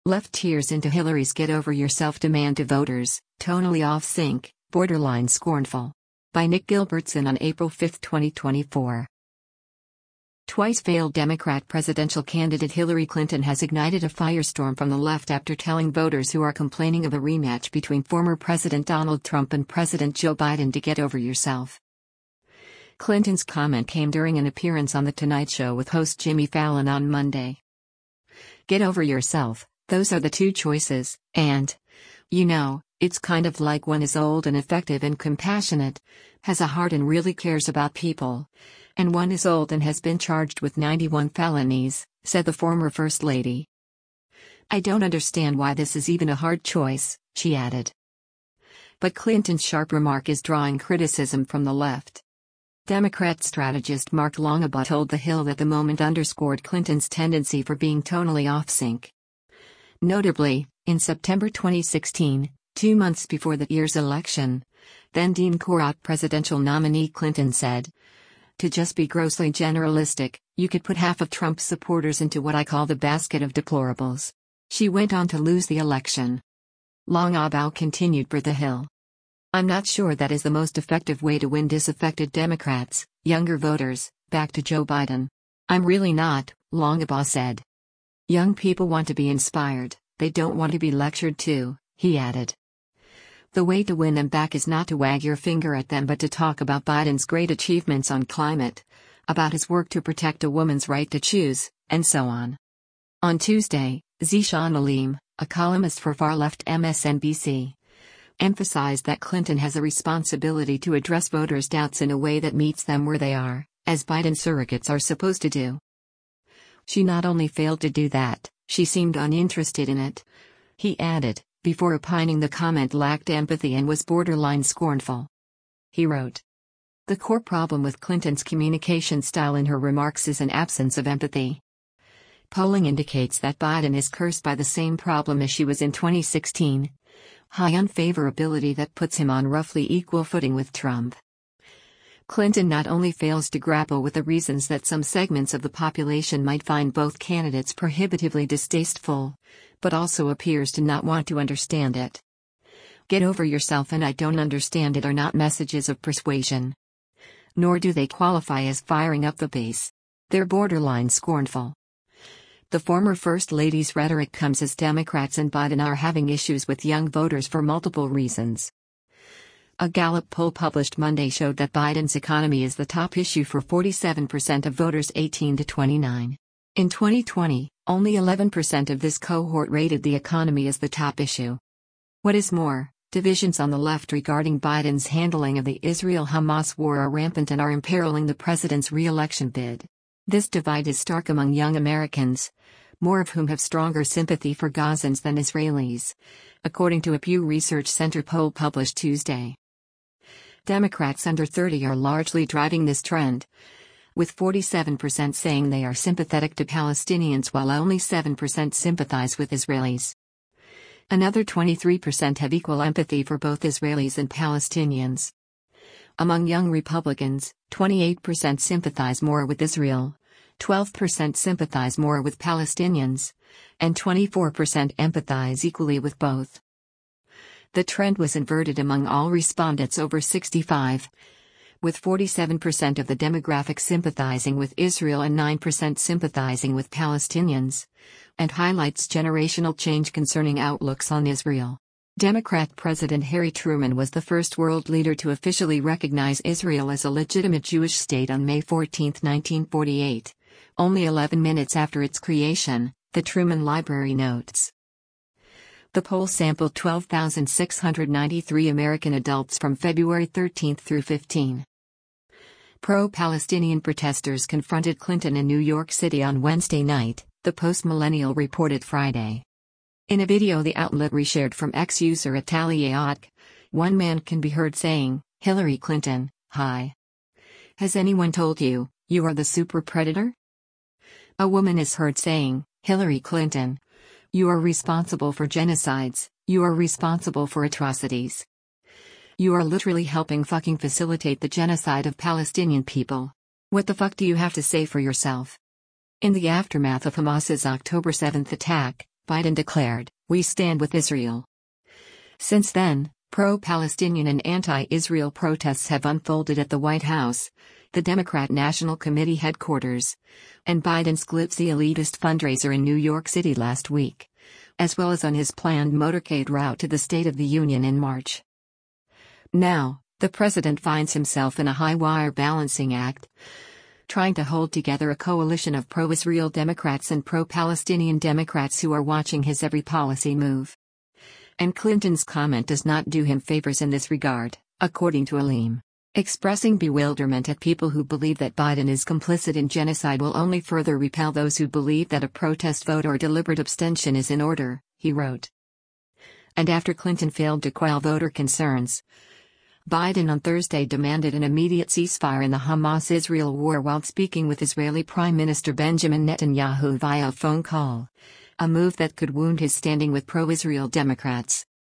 Left tears into Hillary's Get Over Yourself demand to voters, tonally off sync, borderline scornful. By Nick Gilbertson on April 5, 2024. Twice failed Democrat presidential candidate Hillary Clinton has ignited a firestorm from the left after telling voters who are complaining of a rematch between former President Donald Trump and President Joe Biden to get over yourself. Clinton's comment came during an appearance on The Tonight Show with host Jimmy Fallon on Monday. Get over yourself, those are the two choices, and, you know, it's kind of like one is old and effective and compassionate, has a heart and really cares about people, and one is old and has been charged with 91 felonies, said the former First Lady. I don't understand why this is even a hard choice, she added. But Clinton's sharp remark is drawing criticism from the left. Democrat strategist Mark Longabaugh told The Hill that the moment underscored Clinton's tendency for being tonally off-sync. Notably, in September 2016, 2 months before that year's election, then Dean Korot presidential nominee Clinton said, "To just be grossly generalistic, you could put half of Trump's supporters into what I call the basket of deplorables." She went on to lose the election. Longabaugh continued for The Hill. "I'm not sure that is the most effective way to win disaffected Democrats, younger voters, back to Joe Biden. I'm really not," Longabaugh said. "Young people want to be inspired, they don't want to be lectured to," he added. "The way to win them back is not to wag your finger at them but to talk about Biden's great achievements on climate, about his work to protect a woman's right to choose, and so on." On Tuesday, Zeeshan Aleem, a columnist for far-left MSNBC, emphasized that Clinton has a responsibility to address voters' doubts in a way that meets them where they are, as Biden surrogates are supposed to do. "She not only failed to do that, she seemed uninterested in it," he added, before opining the comment lacked empathy and was borderline scornful. He wrote, "The core problem with Clinton's communication style in her remarks is an absence of empathy. Polling indicates that Biden is cursed by the same problem as she was in 2016, high unfavorability that puts him on roughly equal footing with Trump." Clinton not only fails to grapple with the reasons that some segments of the population might find both candidates prohibitively distasteful, but also appears to not want to understand it. "Get over yourself" and "I don't understand it" are not messages of persuasion. Nor do they qualify as firing up the base. They're borderline scornful. The former First Lady's rhetoric comes as Democrats and Biden are having issues with young voters for multiple reasons. A Gallup poll published Monday showed that Biden's economy is the top issue for 47% of voters 18 to 29. In 2020, only 11% of this cohort rated the economy as the top issue. What is more, divisions on the left regarding Biden's handling of the Israel-Hamas war are rampant and are imperiling the president's re-election bid. This divide is stark among young Americans, more of whom have stronger sympathy for Gazans than Israelis, according to a Pew Research Center poll published Tuesday. Democrats under 30 are largely driving this trend, with 47% saying they are sympathetic to Palestinians while only 7% sympathize with Israelis. Another 23% have equal empathy for both Israelis and Palestinians. Among young Republicans, 28% sympathize more with Israel, 12% sympathize more with Palestinians, and 24% empathize equally with both. The trend was inverted among all respondents over 65, with 47% of the demographic sympathizing with Israel and 9% sympathizing with Palestinians, and highlights generational change concerning outlooks on Israel. Democrat President Harry Truman was the first world leader to officially recognize Israel as a legitimate Jewish state on May 14, 1948, only 11 minutes after its creation, the Truman Library notes. The poll sampled 12,693 American adults from February 13 through 15. Pro-Palestinian protesters confronted Clinton in New York City on Wednesday night, the Post-Millennial reported Friday. In a video the outlet reshared from ex-user Italiaotk, one man can be heard saying, "Hillary Clinton, hi. Has anyone told you, you are the super predator?" A woman is heard saying, "Hillary Clinton, you are responsible for genocides, you are responsible for atrocities. You are literally helping fucking facilitate the genocide of Palestinian people. What the fuck do you have to say for yourself?" In the aftermath of Hamas's October 7 attack, Biden declared, "We stand with Israel." Since then, pro-Palestinian and anti-Israel protests have unfolded at the White House, the Democrat National Committee headquarters, and Biden's glitzy elitist fundraiser in New York City last week, as well as on his planned motorcade route to the State of the Union in March. Now, the president finds himself in a high-wire balancing act, trying to hold together a coalition of pro-Israel Democrats and pro-Palestinian Democrats who are watching his every policy move. And Clinton's comment does not do him favors in this regard, according to Aleem. Expressing bewilderment at people who believe that Biden is complicit in genocide will only further repel those who believe that a protest vote or deliberate abstention is in order, he wrote. And after Clinton failed to quell voter concerns, Biden on Thursday demanded an immediate ceasefire in the Hamas-Israel war while speaking with Israeli Prime Minister Benjamin Netanyahu via a phone call, a move that could wound his standing with pro-Israel Democrats.